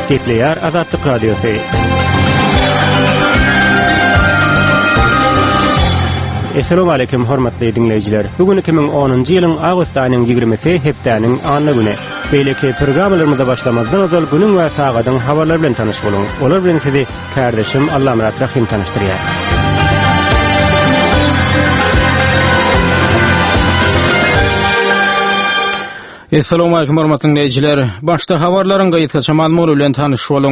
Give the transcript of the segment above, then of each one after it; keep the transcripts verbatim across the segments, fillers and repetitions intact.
Gepleýär Azatlyk Radiosu. Assalamu alaykum hormatly dinleyijiler. Bugün iki bin onuncu ýylyň awgust aýynyň ýigrimisi hepdäniň anly güni. Beýleki programmalarymyza başlamazdan öňe günüň we sagatyň habarlary bilen tanyş boluň. Olar bilen sizi kardeşim Allah Murat Rahim tanıştyrýar. Assalamu alaykum hormatly dinleyijiler. Başda habarlaryň gaýtgaça mazmuny bilen tanyş boluň.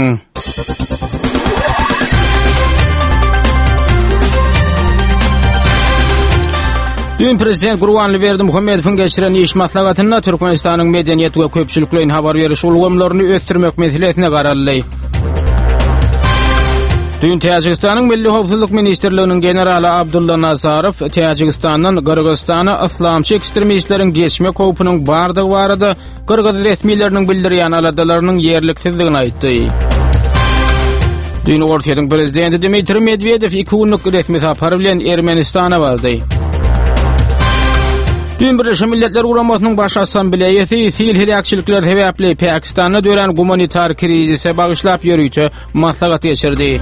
Dün Prezident Gurbanly Berdimuhammedowyň geçiren iş maslagatyna Türkmenistanyň medeniýet we köpçüliklerini habar beriş ulgamlaryny ösdürmek meselesine garaldy. Dün Täjikistanyň Milli Howpsuzlyk Ministrliginiň generali Abdulla Nazarow Täjikistanyň Kyrgyzstana islamçy ekstremistleriň geçme howpunyň bardygy barada Kyrgyz resmiýetleriniň bildirýän aladalarynyň ýerliksizligini aýtdy. Dün Ortaýadyň prezidenti Dmitri Medvedew iki günlük resmi sapar bilen Ermenistana bardy. Dün Birleşmiş Milletler Guramasynyň baş assambleýasy sil hilakçylyklar sebäpli Pakistanda dören gumanitar krizise bagyşlap ýörüýçe maslahat geçirdi.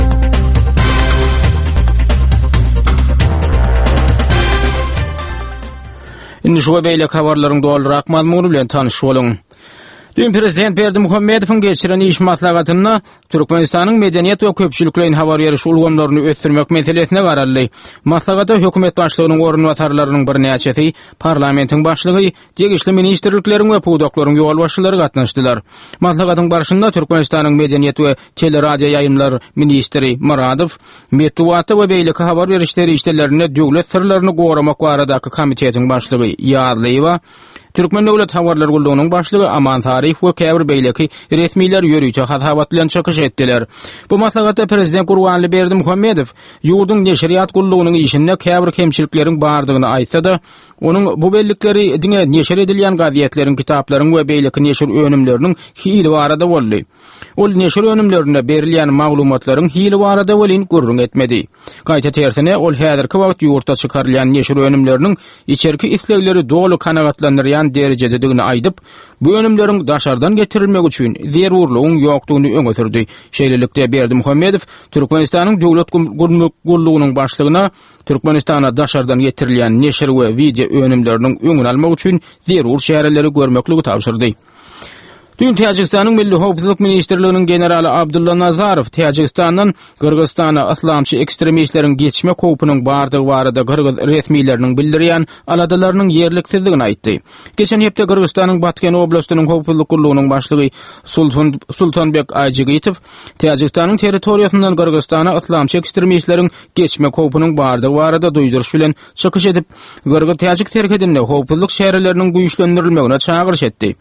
Indi şu beýle habarlaryň doldurak mazmuny bilen tanyş boluň. Dün Prezident Berdimuhammedowyň geçiren iş maslagatyna Türkmenistanyň medeniýet we köpçüliklerini habar beriş ulgamlaryny ösdürmek meselesine garaldy. Maslagata hökümet başlygynyň orunwatyrlarynyň bir näçesi, parlamentiň başlygy, degişli ministrlikleriň we puwdaklaryň ýol başçylary gatnaşdylar. Maslagatyň barşynda Türkmenistanyň medeniýet we teleradio ýaýynlar ministri Muradow, Metwaty we beýleki habar berişleri işlerine döwlet sirlerini goramak baradaky komitetiň başlygy Ýazlywa, Türkmen Döwlet Habarlar Gullugynyň başlygy Aman Tarif we käbir beýleki resmiýetler ýörüýçe habat bilen çykyş etdiler. Bu maslahatda Prezident Gurbanly Berdimuhammedow ýurduň neşriýat gullugynyň işinde käbir kemçilikleriň bardygyny aýtsa-da, onun bu bellikleri diňe neşir edilýän gaziýetleriň, kitaplaryň we beýleki neşir önümleriniň hili barada boldy. Ol neşir önümlerine berilýän maglumatlaryň hili barada bolyn gurrun etmedi. Gaýta tersine ol häzirki wagt ýurtda çykarylýan neşir önümleriniň içerki islegleri dolu kanagatlanýan derejededigini aýdyp, bu önümleriň daşardan getirilmek üçin zerurlygyň ýokdugyny öňe sürdi. Şeýlelikde Berdimuhammedow Türkmenistanyň döwlet gullugynyň başlygyna Türkmenistana daşardan getirilýän neşir we video önümleriniň öňüni almak üçin zerur şäherleri görmekligi tapşyrdy. Dün Täjikistanyň Milli Howpsuzlyk Ministrliginiň generali Abdulla Nazarow Täjikistanyň Kyrgyzstana islamçy ekstremistleriň geçme howpunyň bardygy barada Kyrgyz resmiýetleriniň bildirýän aladalarynyň ýerliksizligini aýtdy. Geçen hepde Kyrgyzstanyň Batken oblastynyň howpsuzlyk gullugynyň başlygy Sultan Sultanbek Aýjygytow Täjikistanyň territoriýasyndan Kyrgyzstana islamçy ekstremistleriň geçme howpunyň bardygy barada duýduruş bilen çykyş edip, Kyrgyz Täjik terkedinde howpsuzlyk şäherleriniň güýçlendirilmegine çağırış etdi.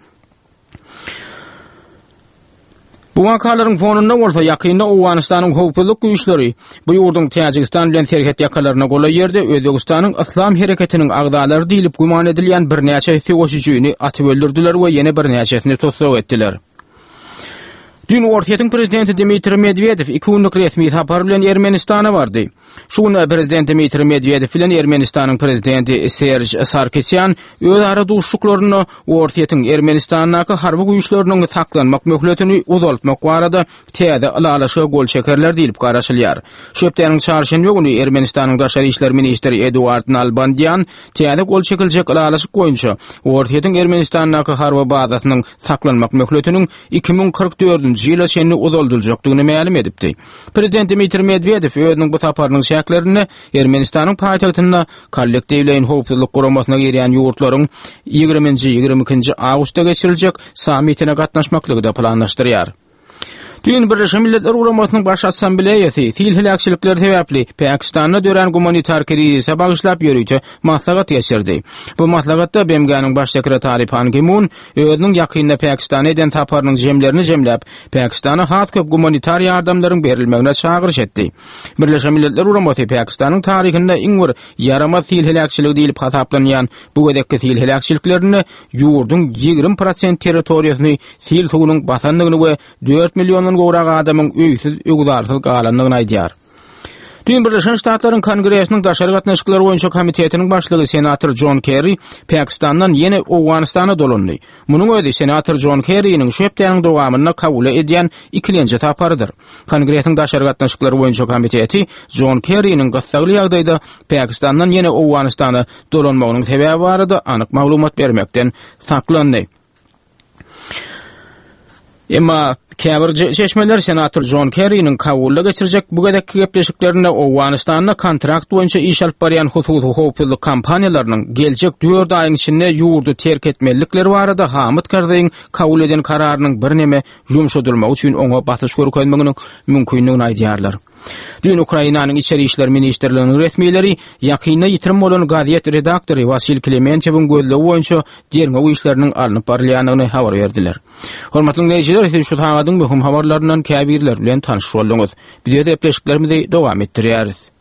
Bu wakalaryň fonunda bolsa ýakynda Owganystanyň howpsuzlyk güýçleri bu ýurduň Täjikistan bilen terhet ýakalaryna gola ýerde Özbegistanyň Islam hereketiniň agdalary diýilip guman edilýän bir näçe söwüşçüni atyp öldürdiler we ýene bir näçesini tutsak etdiler. Dün Ortaýadyň prezidenti Dmitri Medvedew iki günlük resmi sapar bilen Ermenistana bardy. Şu gün prezident Dmitri Medvedew bilen Ermenistanyň prezidenti Serge Sarkisyan özara duşuşyklaryny Ortaýadyň Ermenistanyňky harby güýçleriniň saklanmak möhletini uzaltmak barada täze alalaşy gol çekerler diýilip garaşylýar. Şöpdäniň çarşembe günü Ermenistanyň daşary işler ministri Eduard Nalbandian täze gol çekiljek alalaşy goýunça Ortaýadyň Ermenistanyňky harby bazasynyň saklanmak möhletiniň iki bin kırk dördünçi ýyla şenli uzaldyljakdygyny ma'lum edipdi. Prezident Dmitri Medvedew özüniň bu saparynyň şäklerini Ermenistanyň paýtagtyna kollektiwleýin howpsuzlyk guramasyna girýän ýurtlaryň ýygrimiňji ýygrimi ikinji awgustda geçiriljek sammitine gatnaşmaklygy da planlaşdyrýar. Dün Birleşmiş Milletler Guramasynyň baş assambleýasy sil hilakçylyklar sebäpli Pakistanda dören gumanitar krizise bagyşlap ýörüýçe maslahat geçirdi. Bu maslahatda B M G'niň baş sekretary Pan Ki-moon özüniň ýakynda Pakistana eden taparynyň jemlerini jemläp, Pakistana has köp gumanitar ýardamlaryň berilmegine çağırış etdi. Birleşmiş Milletler Guramasy Pakistanyň taryhynda iň bir ýarama sil hilakçylygy diýilip hasaplanýan bu gedekki sil hilakçylyklaryny ýurduň ýygrimi prosent territoriýasyny sil suwunyň basanlygyny we dört milyon gowrak adamyň öýsiz ögüdarsyz galanlygyny aýdýar. Düýün Birleşen Ştatlaryň Kongresiniň daşary gatnaşyklary boýunça komitetiniň başlygy senator John Kerry Pakistandan ýene Awganistana dolandy. Munyň özi senator John Kerry'niň şu hepdeniň dowamyna kabul edýän ikilenji taparydyr. Kongresiň daşary gatnaşyklary boýunça komiteti John Kerry'niň gysgaly ýagdaýda Pakistandan ýene Awganistana dolanmagynyň sebäbi barada anyk maglumat bermekden saklandy. Emma käbir seçmeler senator John Kerry'niň kabulla geçirjek bu gedek gepleşiklerinde Awganistanyna kontrakt boýunça iş alyp barýan hususy howpsuzlyk kampaniýalarynyň geljek dört aýyň içinde ýurdu terk etmelikleri barada Hamid Karzaiň kabul eden kararynyň bir neme ýumşadylmagy üçin oňa batyş görkezmeginiň mümkinligini aýdýarlar. Dün Ukrainanyň içeri işler ministrliginiň resmiýetleri ýakyna ýitirim bolan gaziet redaktory Vasil Klementewiň gözlegi boýunça derňe bu işleriniň alınıp barýanyny habar berdiler. Hormatly dinleýijiler, şu taýdaň möhüm habarlaryndan käbirler bilen tanyşyp boldunuz. Bize de epleşiklerimizi dowam etdirýäris.